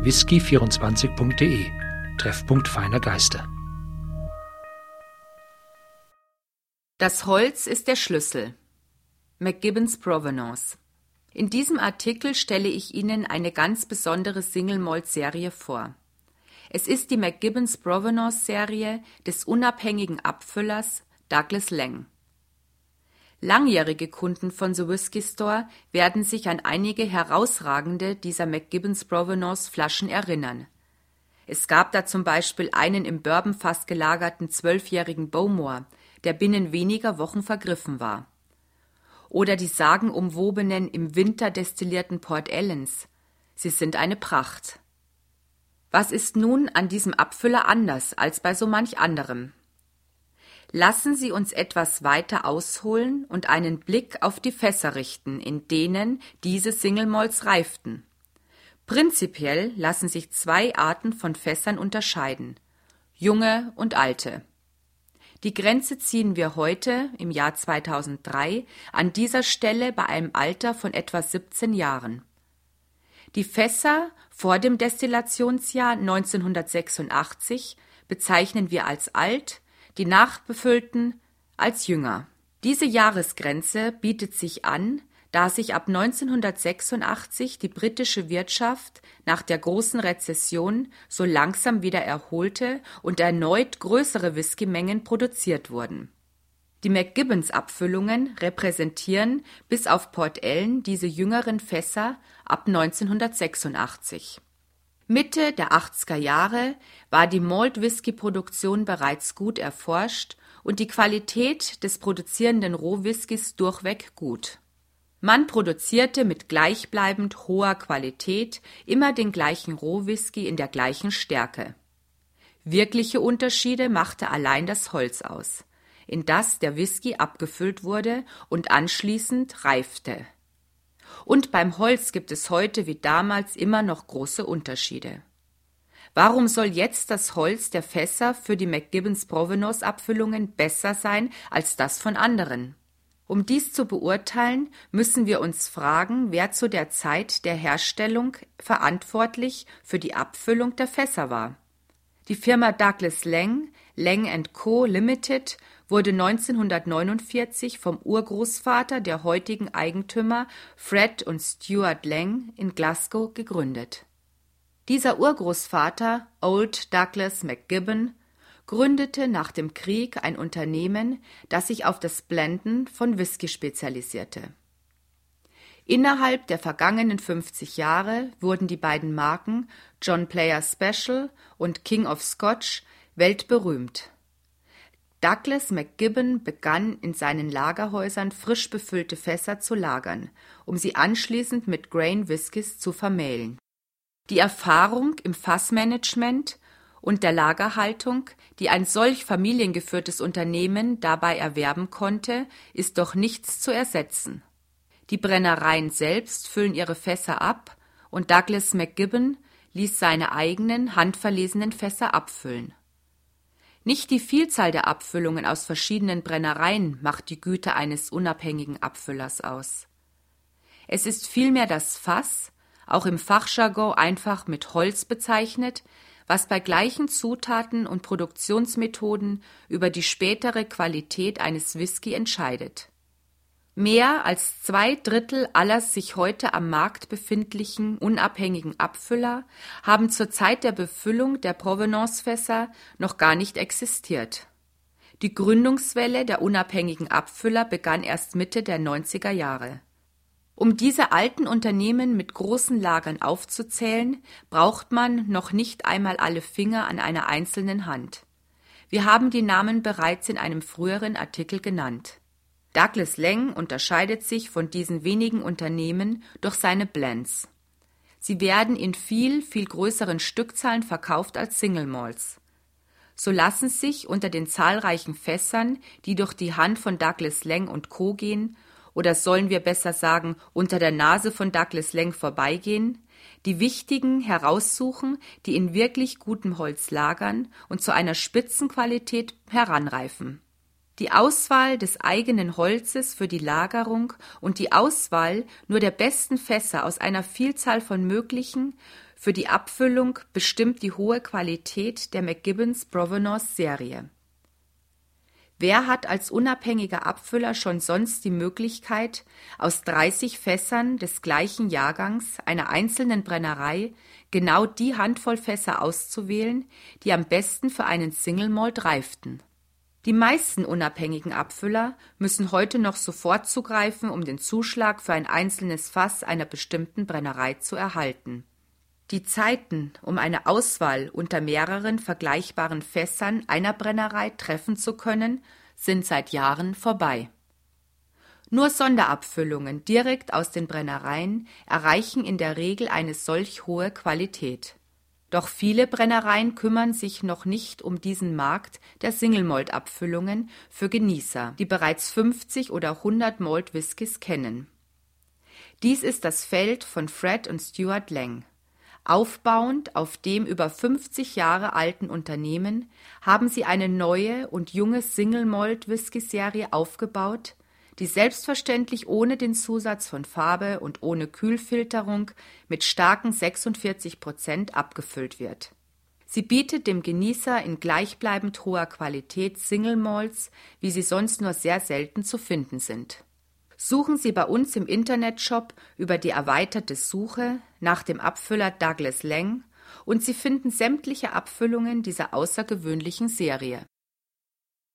whisky24.de, Treffpunkt feiner Geister. Das Holz ist der Schlüssel. McGibbon's Provenance. In diesem Artikel stelle ich Ihnen eine ganz besondere Single-Malt-Serie vor. Es ist die McGibbon's Provenance-Serie des unabhängigen Abfüllers Douglas Laing. Langjährige Kunden von The Whisky Store werden sich an einige herausragende dieser McGibbon's Provenance Flaschen erinnern. Es gab da zum Beispiel einen im Bourbonfass gelagerten 12-jährigen Bowmore, der binnen weniger Wochen vergriffen war. Oder die sagenumwobenen im Winter destillierten Port Ellens. Sie sind eine Pracht. Was ist nun an diesem Abfüller anders als bei so manch anderem? Lassen Sie uns etwas weiter ausholen und einen Blick auf die Fässer richten, in denen diese Single Malts reiften. Prinzipiell lassen sich zwei Arten von Fässern unterscheiden: junge und alte. Die Grenze ziehen wir heute, im Jahr 2003, an dieser Stelle bei einem Alter von etwa 17 Jahren. Die Fässer vor dem Destillationsjahr 1986 bezeichnen wir als alt, die nachbefüllten als jünger. Diese Jahresgrenze bietet sich an, da sich ab 1986 die britische Wirtschaft nach der großen Rezession so langsam wieder erholte und erneut größere Whiskymengen produziert wurden. Die McGibbon's-Abfüllungen repräsentieren bis auf Port Ellen diese jüngeren Fässer ab 1986. Mitte der 80er Jahre war die Malt-Whisky-Produktion bereits gut erforscht und die Qualität des produzierenden Rohwhiskys durchweg gut. Man produzierte mit gleichbleibend hoher Qualität immer den gleichen Rohwhisky in der gleichen Stärke. Wirkliche Unterschiede machte allein das Holz aus, in das der Whisky abgefüllt wurde und anschließend reifte. Und beim Holz gibt es heute wie damals immer noch große Unterschiede. Warum soll jetzt das Holz der Fässer für die McGibbon's Provenance-Abfüllungen besser sein als das von anderen? Um dies zu beurteilen, müssen wir uns fragen, wer zu der Zeit der Herstellung verantwortlich für die Abfüllung der Fässer war. Die Firma Douglas Laing, Laing & Co. Limited, wurde 1949 vom Urgroßvater der heutigen Eigentümer Fred und Stuart Laing in Glasgow gegründet. Dieser Urgroßvater, Old Douglas McGibbon, gründete nach dem Krieg ein Unternehmen, das sich auf das Blenden von Whisky spezialisierte. Innerhalb der vergangenen 50 Jahre wurden die beiden Marken John Player Special und King of Scotch weltberühmt. Douglas McGibbon begann in seinen Lagerhäusern frisch befüllte Fässer zu lagern, um sie anschließend mit Grain Whiskys zu vermählen. Die Erfahrung im Fassmanagement und der Lagerhaltung, die ein solch familiengeführtes Unternehmen dabei erwerben konnte, ist doch nichts zu ersetzen. Die Brennereien selbst füllen ihre Fässer ab und Douglas McGibbon ließ seine eigenen handverlesenen Fässer abfüllen. Nicht die Vielzahl der Abfüllungen aus verschiedenen Brennereien macht die Güte eines unabhängigen Abfüllers aus. Es ist vielmehr das Fass, auch im Fachjargon einfach mit Holz bezeichnet, was bei gleichen Zutaten und Produktionsmethoden über die spätere Qualität eines Whisky entscheidet. Mehr als 2/3 aller sich heute am Markt befindlichen unabhängigen Abfüller haben zur Zeit der Befüllung der Provenance-Fässer noch gar nicht existiert. Die Gründungswelle der unabhängigen Abfüller begann erst Mitte der 90er Jahre. Um diese alten Unternehmen mit großen Lagern aufzuzählen, braucht man noch nicht einmal alle Finger an einer einzelnen Hand. Wir haben die Namen bereits in einem früheren Artikel genannt. Douglas Laing unterscheidet sich von diesen wenigen Unternehmen durch seine Blends. Sie werden in viel größeren Stückzahlen verkauft als Single Malts. So lassen sich unter den zahlreichen Fässern, die durch die Hand von Douglas Laing & Co. gehen, oder sollen wir besser sagen, unter der Nase von Douglas Laing vorbeigehen, die wichtigen heraussuchen, die in wirklich gutem Holz lagern und zu einer Spitzenqualität heranreifen. Die Auswahl des eigenen Holzes für die Lagerung und die Auswahl nur der besten Fässer aus einer Vielzahl von möglichen, Für die Abfüllung bestimmt die hohe Qualität der McGibbon's Provenance Serie. Wer hat als unabhängiger Abfüller schon sonst die Möglichkeit, aus 30 Fässern des gleichen Jahrgangs einer einzelnen Brennerei genau die Handvoll Fässer auszuwählen, die am besten für einen Single Malt reiften? Die meisten unabhängigen Abfüller müssen heute noch sofort zugreifen, um den Zuschlag für ein einzelnes Fass einer bestimmten Brennerei zu erhalten. Die Zeiten, um eine Auswahl unter mehreren vergleichbaren Fässern einer Brennerei treffen zu können, sind seit Jahren vorbei. Nur Sonderabfüllungen direkt aus den Brennereien erreichen in der Regel eine solch hohe Qualität. Doch viele Brennereien kümmern sich noch nicht um diesen Markt der Single-Malt-Abfüllungen für Genießer, die bereits 50 oder 100 Malt Whiskys kennen. Dies ist das Feld von Fred und Stuart Lang. Aufbauend auf dem über 50 Jahre alten Unternehmen haben sie eine neue und junge Single-Malt-Whisky-Serie aufgebaut, die selbstverständlich ohne den Zusatz von Farbe und ohne Kühlfilterung mit starken 46% abgefüllt wird. Sie bietet dem Genießer in gleichbleibend hoher Qualität Single Malts, wie sie sonst nur sehr selten zu finden sind. Suchen Sie bei uns im Internetshop über die erweiterte Suche nach dem Abfüller Douglas Lang und Sie finden sämtliche Abfüllungen dieser außergewöhnlichen Serie.